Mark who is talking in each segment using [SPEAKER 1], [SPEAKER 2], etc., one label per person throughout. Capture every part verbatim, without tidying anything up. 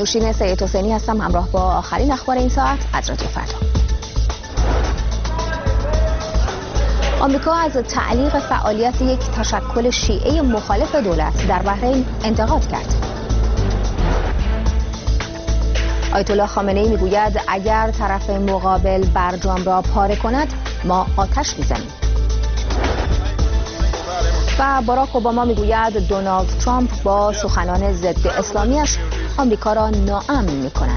[SPEAKER 1] نوشین سید حسینی هستم، همراه با آخرین اخبار این ساعت از رادیو فردا. آمریکا از تعلیق فعالیت یک تشکل شیعه مخالف دولت در بحرین انتقاد کرد. آیت الله خامنه ای میگوید اگر طرف مقابل برجام را پاره کند ما آتش میزنیم. و باراک اوباما میگوید دونالد ترامپ با سخنان ضد اسلامیش آمریکا را ناامن میکند.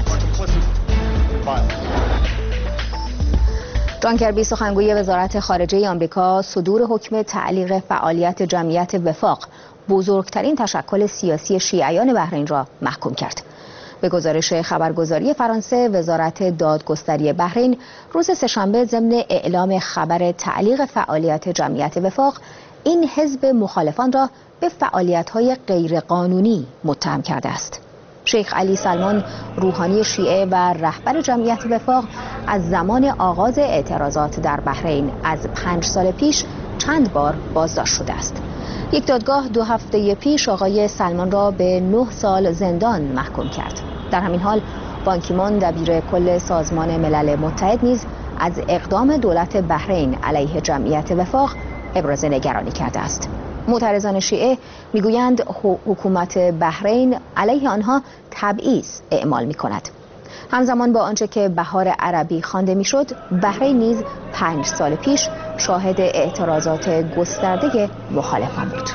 [SPEAKER 1] جان کربی سخنگوی وزارت خارجه آمریکا صدور حکم تعلیق فعالیت جمعیت وفاق، بزرگترین تشکل سیاسی شیعیان بحرین را محکوم کرد. به گزارش خبرگزاری فرانسه، وزارت دادگستری بحرین روز سه‌شنبه ضمن اعلام خبر تعلیق فعالیت جمعیت وفاق این حزب مخالفان را به فعالیت‌های غیرقانونی متهم کرده است. شیخ علی سلمان روحانی شیعه و رهبر جمعیت وفاق از زمان آغاز اعتراضات در بحرین از پنج سال پیش چند بار بازداشت شده است. یک دادگاه دو هفته پیش آقای سلمان را به نه سال زندان محکوم کرد. در همین حال بان کی مون دبیر کل سازمان ملل متحد نیز از اقدام دولت بحرین علیه جمعیت وفاق ابراز نگرانی کرده است. معترضان شیعه میگویند حکومت بحرین علیه آنها تبعیض اعمال می‌کند. همزمان با آنچه که بهار عربی خوانده میشد، بحرین نیز پنج سال پیش شاهد اعتراضات گسترده مخالفان بود.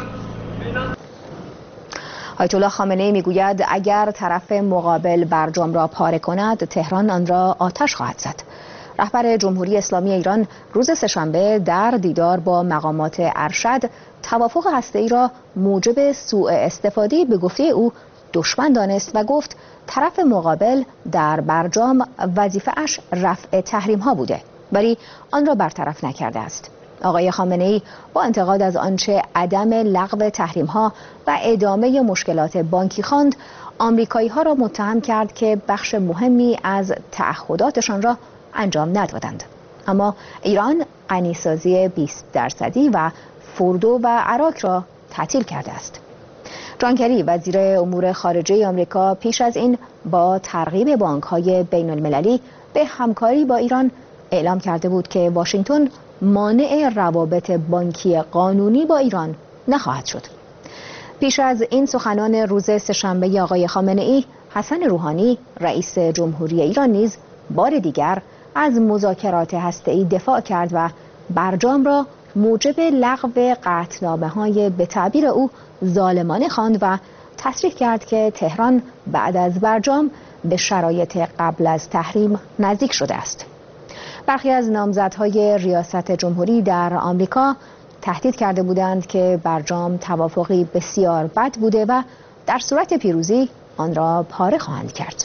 [SPEAKER 1] آیت الله خامنه ای میگوید اگر طرف مقابل برجام را پاره کند، تهران آن را آتش خواهد زد. رهبر جمهوری اسلامی ایران روز سه‌شنبه در دیدار با مقامات ارشد توافق هسته‌ای را موجب سوء استفاده به گفته او دشمن دانست و گفت طرف مقابل در برجام وظیفه‌اش رفع تحریم‌ها بوده ولی آن را برطرف نکرده است. آقای خامنه‌ای با انتقاد از آنچه عدم لغو تحریم‌ها و ادامه مشکلات بانکی خواند، آمریکایی‌ها را متهم کرد که بخش مهمی از تعهداتشان را انجام ندادند. اما ایران غنیسازی بیست درصدی و فوردو و عراق را تعطیل کرده است. جان کری وزیر امور خارجه آمریکا پیش از این با ترغیب بانک‌های بین‌المللی به همکاری با ایران اعلام کرده بود که واشنگتن مانع روابط بانکی قانونی با ایران نخواهد شد. پیش از این سخنان روز سه‌شنبه آقای خامنه‌ای، حسن روحانی رئیس جمهوری ایران نیز بار دیگر از مذاکرات هسته‌ای دفاع کرد و برجام را موجب لغو قطعنامه‌های به تعبیر او ظالمانه خواند و تصریح کرد که تهران بعد از برجام به شرایط قبل از تحریم نزدیک شده است. برخی از نامزدهای ریاست جمهوری در آمریکا تهدید کرده بودند که برجام توافقی بسیار بد بوده و در صورت پیروزی آن را پاره خواهند کرد.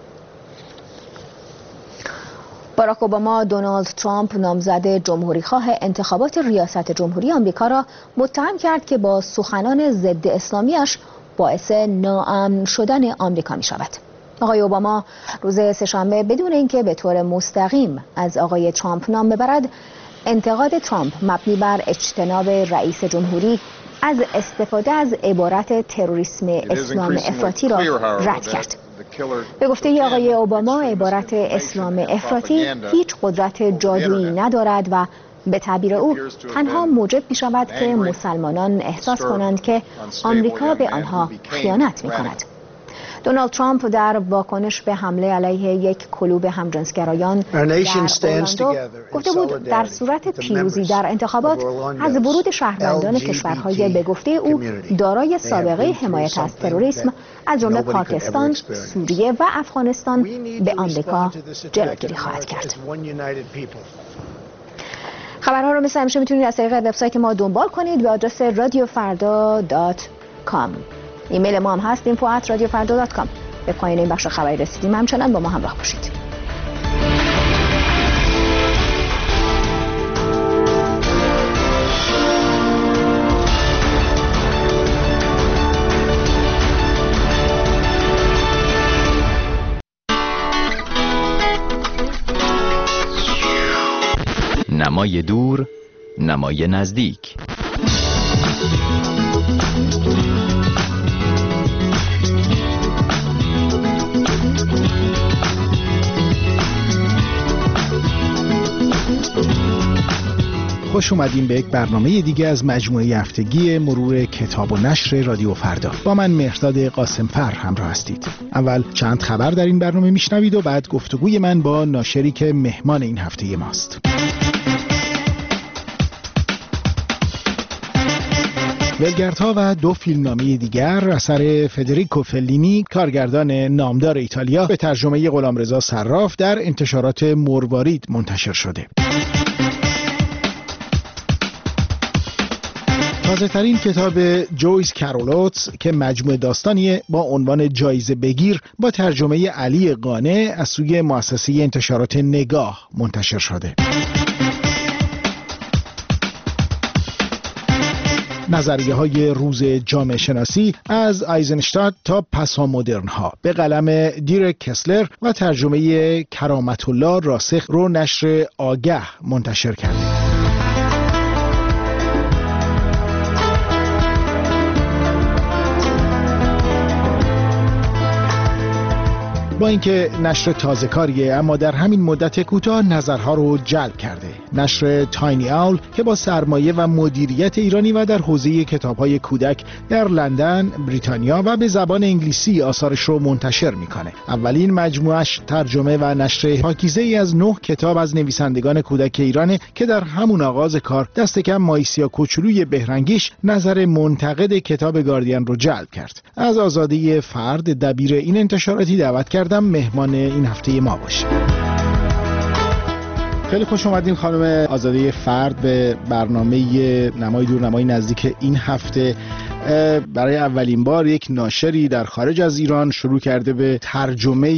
[SPEAKER 1] باراک اوباما دونالد ترامپ نامزد جمهوریخواه انتخابات ریاست جمهوری آمریکا را متهم کرد که با سخنان ضد اسلامیش باعث ناامن شدن آمریکا می شود. آقای اوباما روز سه‌شنبه بدون اینکه به طور مستقیم از آقای ترامپ نام ببرد، انتقاد ترامپ مبنی بر اجتناب رئیس جمهوری از استفاده از عبارت تروریسم اسلام افراطی را رد کرد. به گفته آقای اوباما عبارت اسلام افراطی هیچ قدرت جادویی ندارد و به تعبیر او تنها موجب می شود که مسلمانان احساس کنند که آمریکا به آنها خیانت می کند. دونالد ترامپ در واکنش به حمله علیه یک کلوب همجنسگرایان در اورلاندو گفته بود در صورت پیروزی در انتخابات از ورود شهروندان کشورهای به گفته او دارای سابقه حمایت از تروریسم از جمله پاکستان، سوریه و افغانستان به آمریکا جلوگیری خواهد کرد. خبرها رو مثل همیشه میتونید از طریق وبسایت ما دنبال کنید به آدرس رادیو فردا دات کام. ایمیل ما هم هست info at radio farda dot com. به پایان این بخش خبری رسیدیم، همچنان با ما همراه باشید.
[SPEAKER 2] نمای دور، نمای نزدیک.
[SPEAKER 3] خوش اومدیم به یک برنامه دیگه از مجموعه هفتگی مرور کتاب و نشر رادیو فردا. با من مهرداد قاسمفر همراه هستید. اول چند خبر در این برنامه میشنوید و بعد گفتگوی من با ناشری که مهمان این هفته ماست. ولگردها و دو فیلمنامه دیگر اثر فدریکو فلینی، کارگردان نامدار ایتالیا، به ترجمه غلامرضا صراف در انتشارات مروارید منتشر شده. تازه ترین کتاب جویس کارولوتس که مجموعه داستانی با عنوان جایزه بگیر با ترجمه علی قانع از سوی مؤسسه انتشارات نگاه منتشر شده. نظریه های روز جامعه شناسی از آیزنشتاد تا پسامدرن ها به قلم دیرک کسلر و ترجمه کرامت الله راسخ رو نشر آگه منتشر کرده. با اینکه نشر تازه کاریه اما در همین مدت کوتاه نظرها رو جلب کرده. نشر تاینی اول که با سرمایه و مدیریت ایرانی و در حوزه کتاب‌های کودک در لندن، بریتانیا و به زبان انگلیسی آثارش رو منتشر میکنه. اولین مجموعش ترجمه و نشر پاکیزه ای از نه کتاب از نویسندگان کودک ایرانه که در همون آغاز کار دست کم مایسیا کوچولوی بهرنگیش نظر منتقد کتاب گاردین رو جلب کرد. از آزاده فرد دبیر این انتشاراتی دعوت کرد مهمان این هفته ما باشه. خیلی خوش اومدین خانم آزاده فرد به برنامه نمای دور نمای نزدیک این هفته. برای اولین بار یک ناشری در خارج از ایران شروع کرده به ترجمه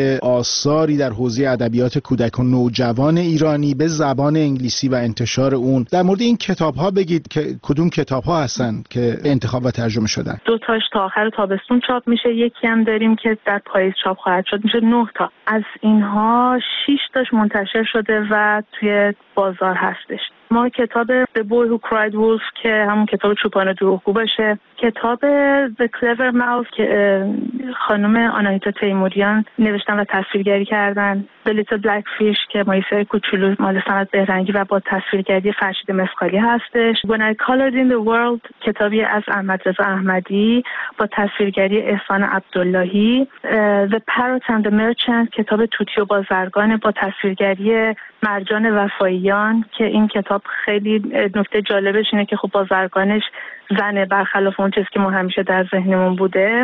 [SPEAKER 3] آثاری در حوزه ادبیات کودک و نوجوان ایرانی به زبان انگلیسی و انتشار اون. در مورد این کتاب‌ها بگید که کدوم کتاب‌ها هستن که انتخاب و ترجمه شدن؟
[SPEAKER 4] دو تاش تا آخر تابستون چاپ میشه، یکی هم داریم که در پاییز چاپ خواهد شد، میشه نه تا. از اینها شش تاش منتشر شده و توی بازار هستش. ما کتاب The Boy Who Cried Wolf که همون کتاب چوپان دروغگو باشه، کتاب The Clever Mouse که خانم آناهیتا تیموریان نوشتن و تصویرگری کردن، The Little Black Fish که مایسای کوچولو مال سمت بهرنگی و با تصویرگری فرشید مسقالی هستش، When I Colored in the World کتابی از احمد رضا احمدی با تصویرگری احسان عبداللهی، The Parrot and the Merchant کتاب توتی و بازرگان با تصویرگری مرجان وفاییان که این کتاب خیلی نکته جالبش اینه که خب بازرگانش زنه، برخلاف اون چیزی که ما همیشه در ذهنمون بوده.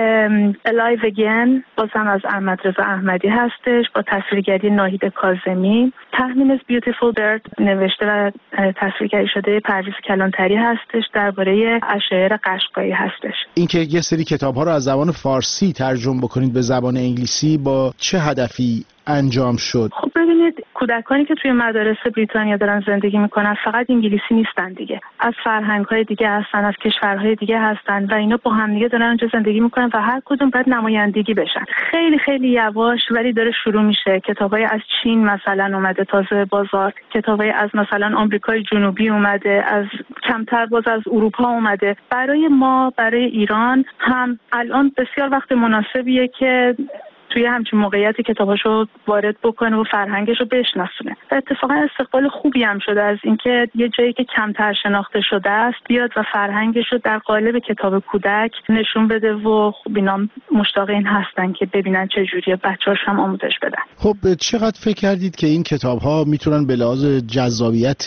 [SPEAKER 4] Alive Again بازم از احمد رضا احمدی هستش با تصویرگری ناهید کاظمی. Tahmin's Beautiful Bird نوشته و تصویرگری شده پرویز کلانتری هستش، درباره اشاعره قشقایی هستش.
[SPEAKER 3] اینکه یه سری کتاب‌ها رو از زبان فارسی ترجمه بکنید به زبان انگلیسی با چه هدفی انجام شد؟
[SPEAKER 4] خب ببینید، کودکانی که توی مدارس بریتانیا دارن زندگی میکنن فقط انگلیسی نیستن دیگه، از فرهنگ‌های دیگه هستن، از کشورهای دیگه هستن و اینا با هم دیگه دارن اونجا زندگی میکنن و هر کدوم باید نمایندگی بشن. خیلی خیلی یواش ولی داره شروع میشه. کتابای از چین مثلا اومده تازه بازار، کتابای از مثلا آمریکای جنوبی اومده، از کمتر باز از اروپا اومده. برای ما، برای ایران هم الان بسیار وقت مناسبیه که توی همچین موقعیتی کتاباشو وارد بکنه و فرهنگشو بشناسونه. و اتفاقا استقبال خوبی هم شده از اینکه یه جایی که کمتر شناخته شده است بیاد و فرهنگشو در قالب کتاب کودک نشون بده و خب اینا مشتاق این هستن که ببینن چه جوریه، بچه‌هاش هم آموزش بدن.
[SPEAKER 3] خب چقدر فکر کردید که این کتاب‌ها میتونن به لحاظ جذابیت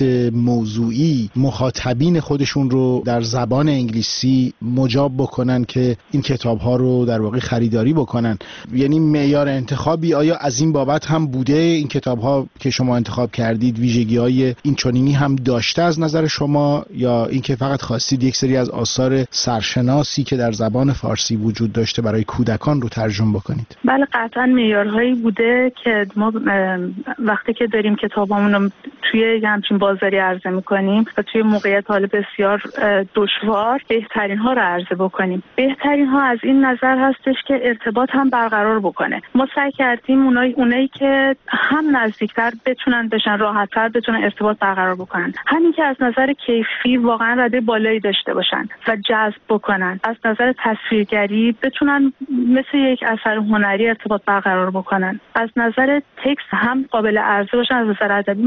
[SPEAKER 3] موضوعی مخاطبین خودشون رو در زبان انگلیسی مجاب بکنن که این کتاب‌ها رو در واقع خریداری بکنن؟ یعنی معیار انتخابی آیا از این بابت هم بوده؟ این کتاب‌ها که شما انتخاب کردید ویژگی‌های این چنینی هم داشته از نظر شما، یا اینکه فقط خواستید یک سری از آثار سرشناسی که در زبان فارسی وجود داشته برای کودکان رو ترجمه بکنید؟
[SPEAKER 4] بله قطعاً معیارهایی بوده که ما وقتی که داریم کتابامون رو توی همچین بازاری عرضه می‌کنیم و توی موقعیت حال بسیار دشوار بهترین ها رو عرضه بکنیم. بهترین ها از این نظر هستش که ارتباط هم برقرار بکنه. ما سعی کردیم اونایی اونایی که هم نزدیکتر بتونن بشن، راحت‌تر بتونن ارتباط برقرار بکنن، همین که از نظر کیفی واقعا رده بالایی داشته باشن و جذب بکنن، از نظر تصویرگری بتونن مثل یک اثر هنری ارتباط برقرار بکنن، از نظر تکست هم قابل عرضه باشن، از نظر ادبی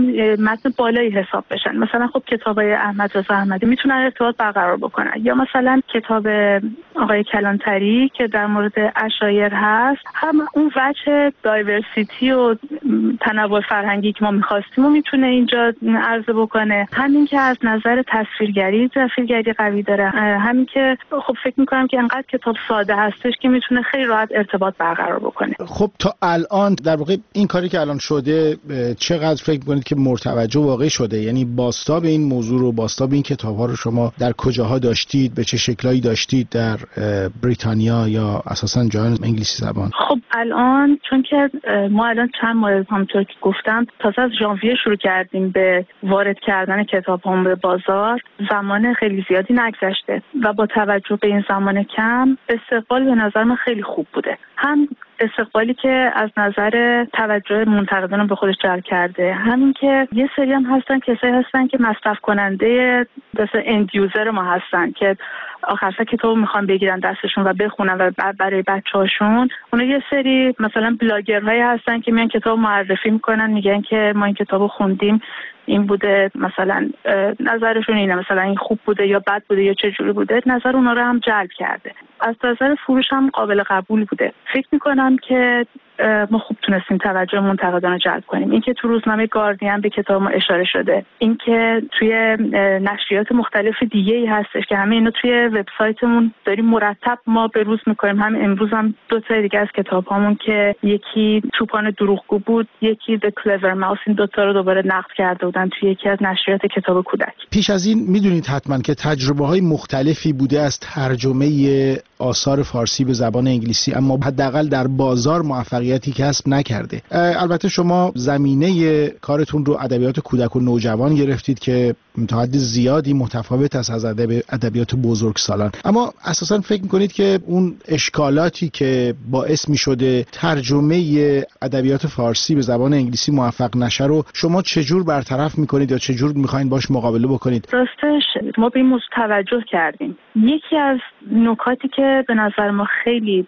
[SPEAKER 4] متن بالایی حساب بشن. مثلا خب کتابای احمد رضا احمدی میتونن ارتباط برقرار بکنن، یا مثلا کتاب آقای کلانتری که در مورد عشایر هست، هم اون وجه دایورسیتی و تنوع فرهنگی که ما می‌خواستیم و میتونه اینجا عرضه بکنه. همین که از نظر تصویرگری تصویرگری قوی داره، همین که خب فکر می‌کنم که انقدر کتاب ساده هستش که میتونه خیلی راحت ارتباط برقرار بکنه.
[SPEAKER 3] خب تا الان در واقع این کاری که الان شده چقدر فکر می‌کنید که مرتوجه واقعی شده؟ یعنی بازتاب این موضوع رو، بازتاب این کتاب‌ها رو شما در کجاها داشتید؟ به چه شکلایی داشتید در بریتانیا یا اساساً جهان انگلیسی زبان؟
[SPEAKER 4] خب الان چون که ما الان چند ماه همونطور که گفتم تازه از ژانویه شروع کردیم به وارد کردن کتاب‌ها به بازار، زمان خیلی زیادی نگذشته و با توجه به این زمان کم استقبال به نظر من خیلی خوب بوده. هم استقبالی که از نظر توجه منتقدان به خودش جلب کرده، همین که یه سری هم هستن کسایی هستن که مصرف کننده مثلا اند یوزر ما هستن که آخر سر کتابو میخوان بگیرن دستشون و بخونن و برای بچه‌هاشون. اونا یه سری مثلا بلاگرهایی هستن که میان کتاب معرفی میکنن، میگن که ما این کتابو خوندیم، این بوده، مثلا نظرشون اینه، مثلا این خوب بوده یا بد بوده یا چه جوری بوده. نظر اونا رو هم جلب کرده. از نظر فروش هم قابل قبول بوده. فکر میکنم که ما خوب تونستیم توجه منتقدان رو جلب کنیم. اینکه تو روزنامه گاردین به کتاب ما اشاره شده، اینکه توی نشریات مختلف دیگه ای هستش که همه اینا توی وبسایتمون داریم مرتب ما به روز میکنیم. هم امروز هم دو تا دیگه از کتابامون که یکی توپان دروغگو بود، یکی The Clever Mouse، این دو تا رو دوباره نقد کرده بودن توی یکی از نشریات کتاب کودک.
[SPEAKER 3] پیش از این میدونید حتما که تجربه‌های مختلفی بوده از ترجمه آثار فارسی به زبان انگلیسی، اما حداقل در بازار موفقیتی کسب نکرده. البته شما زمینه کارتون رو ادبیات کودک و نوجوان گرفتید که تا حد زیادی متفاوت است از ادبیات بزرگسالان، اما اساساً فکر می‌کنید که اون اشکالاتی که باعث می‌شده ترجمه ادبیات فارسی به زبان انگلیسی موفق نشه رو شما چجور برطرف می‌کنید یا چجور می‌خواید باش مقابله بکنید؟
[SPEAKER 4] راستش ما به این موضوع توجه کردیم. یکی از نکاتی که به نظر ما خیلی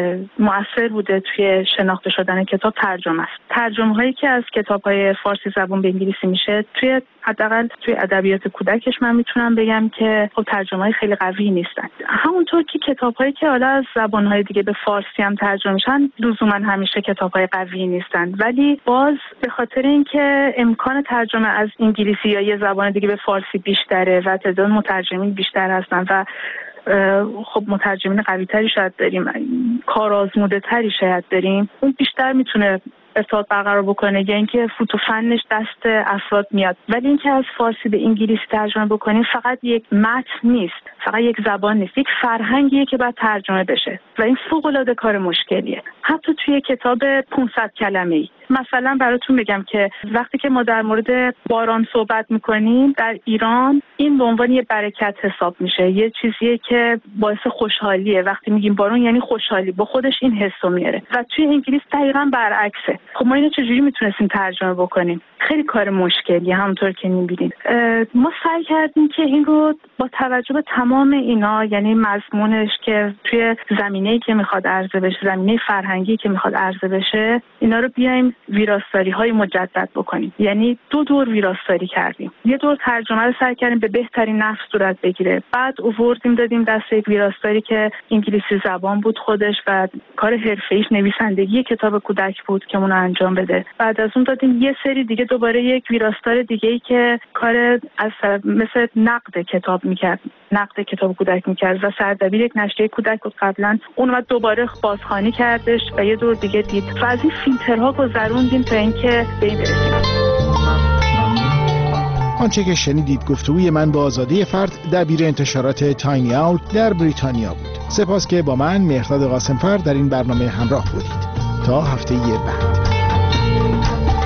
[SPEAKER 4] مؤثر بوده توی شناخته شدن کتاب ترجمه است. ترجمه هایی که از کتاب های فارسی زبان به انگلیسی میشه توی حداقل توی ادبیات کودکش من میتونم بگم که خب ترجمه های خیلی قوی نیستن. همونطور که کتاب هایی که حالا از زبان های دیگه به فارسی هم ترجمه میشن لزوما همیشه کتاب های قوی نیستن، ولی باز به خاطر اینکه امکان ترجمه از انگلیسی یا یه زبان دیگه به فارسی بیشتره و تعداد مترجمین بیشتر هستن و خب مترجمین قوی تری شاید داریم، کارآزموده تری شاید داریم، اون بیشتر میتونه ارتباط برقرار بکنه یا اینکه فوت و فنش دست افراد میاد. ولی اینکه از فارسی به انگلیسی ترجمه بکنیم فقط یک متن نیست، فقط یک زبان نیست، یک فرهنگیه که باید ترجمه بشه و این فوق‌العاده کار مشکلیه. حتی توی کتاب پانصد کلمه‌ای مثلا براتون بگم که وقتی که ما در مورد باران صحبت میکنیم در ایران، این به عنوان یه برکت حساب میشه، یه چیزیه که باعث خوشحالیه. وقتی میگیم باران یعنی خوشحالی، با خودش این حسو میاره. و توی انگلیس دقیقاً برعکسه. خب ما اینو چجوری میتونستیم ترجمه بکنیم؟ خیلی کار مشکلیه. همونطور که میبینید ما سعی کردیم که این رو با توجه به تمام اینا، یعنی مضمونش که توی زمینه‌ای که میخواد عرضه بشه، زمینه فرهنگی که میخواد عرضه بشه، اینا رو بیایم ویراستاری های مجدد بکنیم. یعنی دو دور ویراستاری کردیم. یه دور ترجمه رو سعی کردیم به بهترین نحو صورت بگیره، بعد آوردیم دادیم دست یک ویراستاری که انگلیسی زبان بود خودش و کار حرفه‌ایش نویسندگی کتاب کودک بود که اون انجام بده. بعد از اون دادیم یه سری دیگه دوباره یک ویراستار دیگه‌ای که کار از مثل نقد کتاب میکرد، نقد کتاب کودک میکرد و سردبیر یک نشریه کودک بود قبلا، اون بعد دوباره بازخوانی کردش و یه دور دیگه دید و از این فیلترها گذروندیم تا اینکه به این برسیم.
[SPEAKER 3] آنچه که شنیدید گفتگوی من با آزاده فرد دبیر انتشارات تاینی آول در بریتانیا بود. سپاس که با من مهرداد قاسم‌فر در این برنامه همراه بودید. تا هفته بعد.